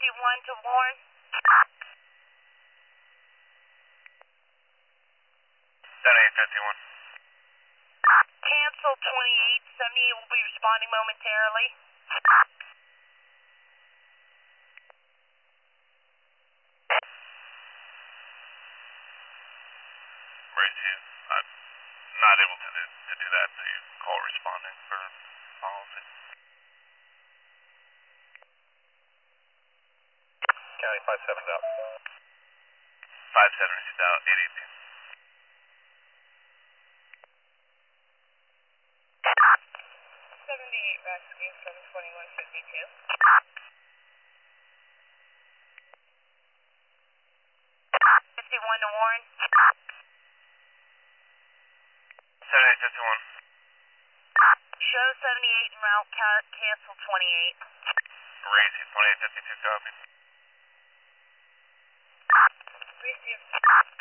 51 to Warren. 7851. Cancel 28. 78 will be responding momentarily. Emergency. I'm not able to do that, so you call responding for policy. County 57 out. 57 is out, 818. 78 rescue from 2152. 51 to Warren. 7851. Show 78 en route, cancel 28. Emergency 2852, copy. Receive.